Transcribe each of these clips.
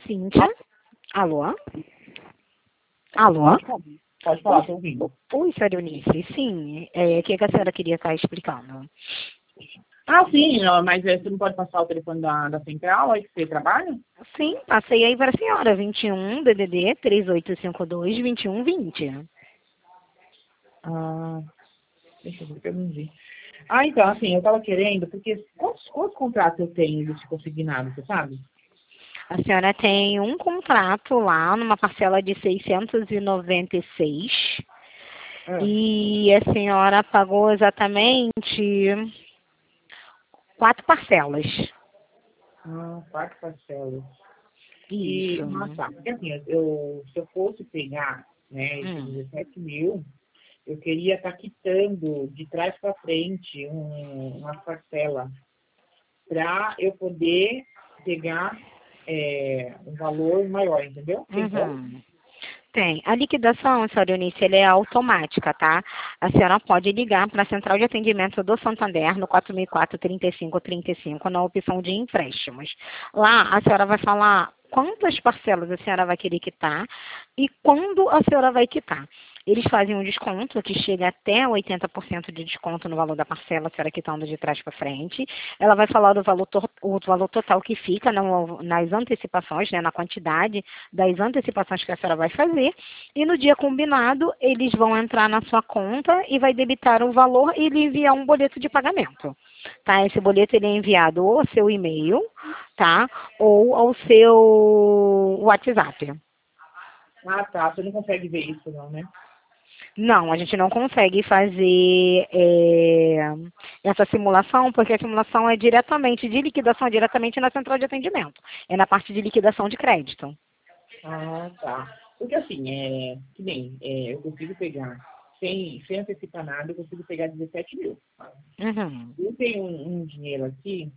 Cíntia. Alô? Alô? Pode falar, estou ouvindo. Oi, senhora Eunice. Sim, o que a senhora queria estar explicando? Sim, mas você não pode passar o telefone da central aí que você trabalha? Sim, passei aí para a senhora, 21 DDD 3852 2120. Deixa eu ver que eu não vi. Então, assim, eu estava querendo, porque quantos contratos eu tenho de consignado, você sabe? A senhora tem um contrato lá numa parcela de 696 e a senhora pagou exatamente 4 parcelas. 4 parcelas. Isso. Porque assim, se eu fosse pegar, né, esses 17 mil, eu queria estar quitando de trás para frente uma parcela para eu poder pegar um valor maior, entendeu? Tem como? Tem. A liquidação, senhora Eunice, ela é automática, tá? A senhora pode ligar para a Central de Atendimento do Santander no 4004-3535 na opção de empréstimos. Lá, a senhora vai falar quantas parcelas a senhora vai querer quitar e quando a senhora vai quitar. Eles fazem um desconto que chega até 80% de desconto no valor da parcela, a senhora quitando de trás para frente. Ela vai falar do valor, o valor total que fica nas antecipações, né, na quantidade das antecipações que a senhora vai fazer. E no dia combinado, eles vão entrar na sua conta e vai debitar o valor e lhe enviar um boleto de pagamento. Tá? Esse boleto ele é enviado ou ao seu e-mail, tá? Ou ao seu WhatsApp. Você não consegue ver isso não, né? Não, a gente não consegue fazer essa simulação, porque a simulação é diretamente, de liquidação é diretamente na central de atendimento. É na parte de liquidação de crédito. Porque assim, que nem, eu consigo pegar, sem antecipar nada, eu consigo pegar 17 mil. Eu tenho um dinheiro aqui,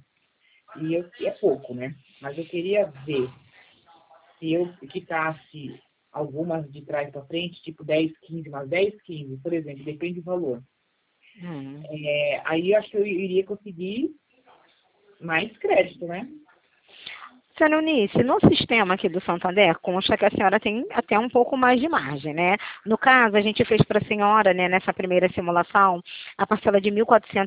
é pouco, né? Mas eu queria ver se eu quitasse algumas de trás para frente, tipo 10, 15, mas 10, 15, por exemplo, depende do valor. Aí eu acho que eu iria conseguir mais crédito, né? Senhora Eunice, no sistema aqui do Santander, consta que a senhora tem até um pouco mais de margem, né? No caso, a gente fez para a senhora, né, nessa primeira simulação, a parcela de R$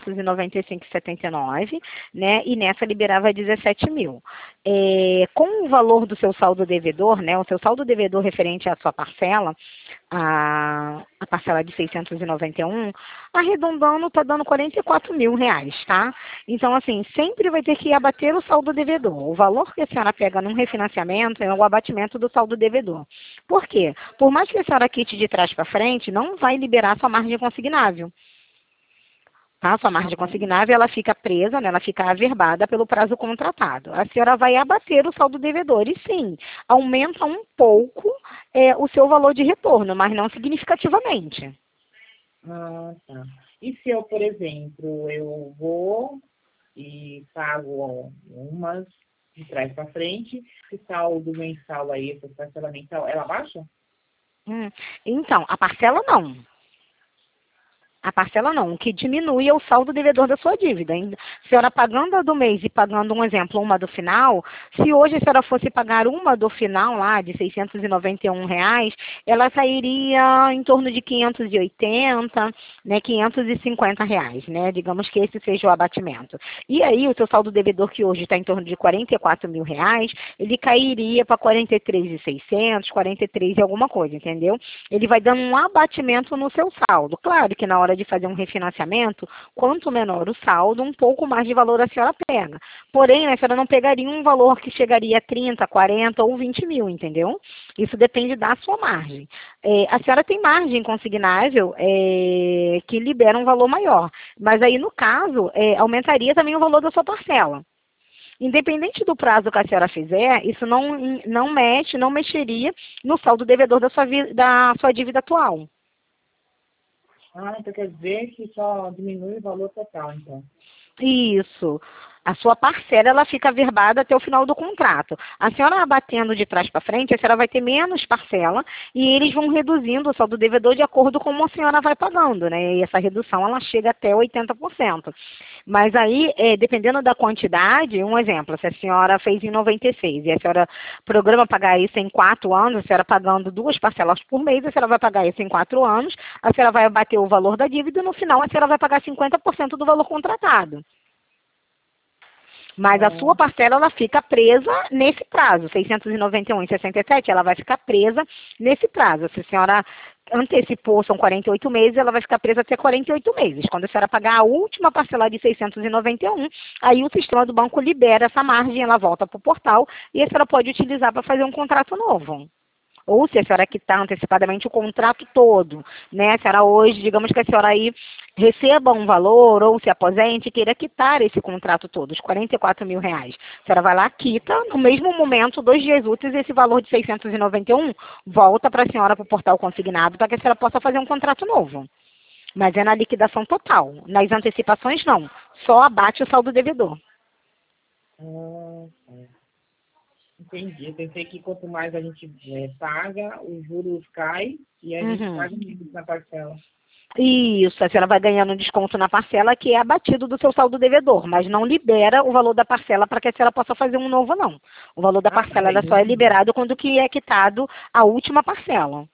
1.495,79, né? E nessa liberava 17 mil. Com o valor do seu saldo devedor, né? O seu saldo devedor referente à sua parcela, a parcela de 691, arredondando, está dando 44 mil reais, tá? Então, assim, sempre vai ter que abater o saldo devedor. O valor que a senhora pega num refinanciamento é o abatimento do saldo devedor. Por quê? Por mais que a senhora quite de trás para frente, não vai liberar sua margem consignável. Tá? Sua margem consignável, ela fica presa, né? Ela fica averbada pelo prazo contratado. A senhora vai abater o saldo devedor e sim, aumenta um pouco o seu valor de retorno, mas não significativamente. Tá. E se eu, por exemplo, eu vou e pago umas de trás para frente, esse saldo mensal aí, essa parcela mensal, ela baixa? Então, a parcela não. A parcela não, o que diminui é o saldo devedor da sua dívida. A senhora pagando a do mês e pagando, um exemplo, uma do final, se hoje a senhora fosse pagar uma do final lá, de R$ 691, ela sairia em torno de 580, né, R$ 550, né, digamos que esse seja o abatimento. E aí o seu saldo devedor, que hoje está em torno de R$ 44 mil, ele cairia para 43.600, 43 e alguma coisa, entendeu? Ele vai dando um abatimento no seu saldo. Claro que na hora de fazer um refinanciamento, quanto menor o saldo, um pouco mais de valor a senhora pega. Porém, a senhora não pegaria um valor que chegaria a 30, 40 ou 20 mil, entendeu? Isso depende da sua margem. A senhora tem margem consignável que libera um valor maior. Mas aí, no caso, aumentaria também o valor da sua parcela. Independente do prazo que a senhora fizer, isso não mexeria no saldo devedor da sua dívida atual. Então quer dizer que só diminui o valor total, então. Isso. A sua parcela, ela fica averbada até o final do contrato. A senhora abatendo de trás para frente, a senhora vai ter menos parcela e eles vão reduzindo o saldo devedor de acordo com como a senhora vai pagando, né? E essa redução, ela chega até 80%. Mas aí, dependendo da quantidade, um exemplo, se a senhora fez em 96 e a senhora programa pagar isso em 4 anos, a senhora pagando 2 parcelas por mês, a senhora vai pagar isso em 4 anos, a senhora vai abater o valor da dívida e no final a senhora vai pagar 50% do valor contratado. Mas a sua parcela, ela fica presa nesse prazo, 691,67, ela vai ficar presa nesse prazo. Se a senhora antecipou, são 48 meses, ela vai ficar presa até 48 meses. Quando a senhora pagar a última parcela de 691, aí o sistema do banco libera essa margem, ela volta para o portal e a senhora pode utilizar para fazer um contrato novo. Ou se a senhora quitar antecipadamente o contrato todo, né? A senhora hoje, digamos que a senhora aí receba um valor ou se aposente e queira quitar esse contrato todo, os 44 mil reais. A senhora vai lá, quita, no mesmo momento, 2 dias úteis, esse valor de 691 volta para a senhora para o portal consignado para que a senhora possa fazer um contrato novo. Mas é na liquidação total. Nas antecipações, não. Só abate o saldo devedor. Entendi. Eu pensei que quanto mais a gente paga, os juros caem e a gente paga menos na parcela. Isso, a senhora vai ganhando desconto na parcela que é abatido do seu saldo devedor, mas não libera o valor da parcela para que a senhora possa fazer um novo, não. O valor da parcela ela só é liberado quando que é quitado a última parcela.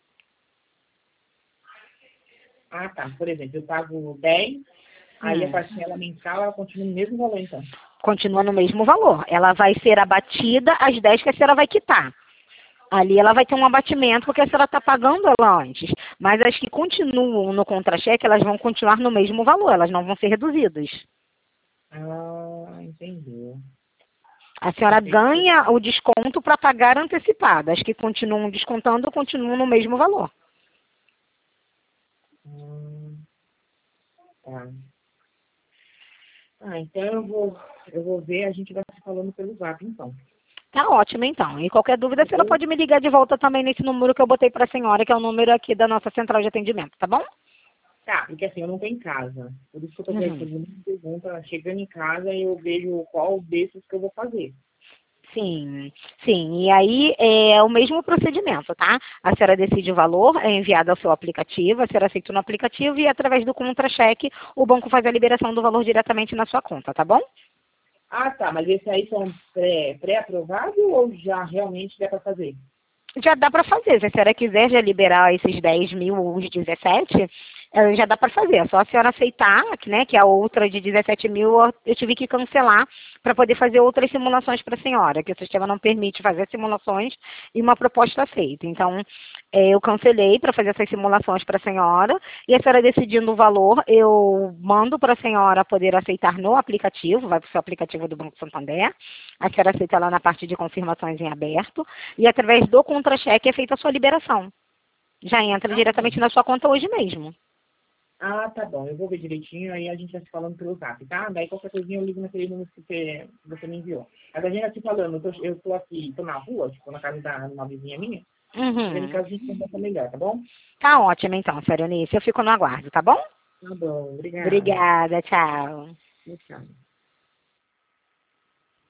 Ah, tá. Por exemplo, eu pago 10, aí a parcela mensal ela continua no mesmo valor, então. Continua no mesmo valor. Ela vai ser abatida as 10 que a senhora vai quitar. Ali ela vai ter um abatimento porque a senhora está pagando ela antes. Mas as que continuam no contra-cheque, elas vão continuar no mesmo valor, elas não vão ser reduzidas. Ah, entendi. A senhora ganha o desconto para pagar antecipado. As que continuam descontando, continuam no mesmo valor. Tá. Então eu vou ver, a gente vai se falando pelo Zap, então. Tá ótimo, então. E qualquer dúvida, a senhora pode me ligar de volta também nesse número que eu botei para a senhora, que é o número aqui da nossa central de atendimento, tá bom? Tá, porque assim, eu não tenho casa. Por isso que eu estou fazendo uma pergunta. Chegando em casa, eu vejo qual desses que eu vou fazer. Sim, sim. E aí é o mesmo procedimento, tá? A senhora decide o valor, é enviado ao seu aplicativo, a senhora aceita no aplicativo e através do contra-cheque o banco faz a liberação do valor diretamente na sua conta, tá bom? Ah, tá. Mas esse aí são pré-aprovados ou já realmente dá para fazer? Já dá para fazer. Se a senhora quiser já liberar esses 10 mil ou os 17, já dá para fazer. É só a senhora aceitar, né, que a outra de 17 mil eu tive que cancelar para poder fazer outras simulações para a senhora, que o sistema não permite fazer simulações e uma proposta aceita. Então, eu cancelei para fazer essas simulações para a senhora e a senhora decidindo o valor, eu mando para a senhora poder aceitar no aplicativo, vai para o seu aplicativo do Banco Santander, a senhora aceita lá na parte de confirmações em aberto e através do contra-cheque é feita a sua liberação. Já entra diretamente na sua conta hoje mesmo. Ah, tá bom. Eu vou ver direitinho, aí a gente vai se falando pelo Zap, tá? Daí qualquer coisinha eu ligo naquele número que você me enviou. Mas a gente vai se falando. Eu tô aqui, tô na rua, tipo, na casa da uma vizinha minha. Em caso a gente conversa melhor, tá bom? Tá ótimo, então, senhora Eunice. Eu fico no aguardo, tá bom? Tá bom, obrigada. Obrigada, tchau. Tchau.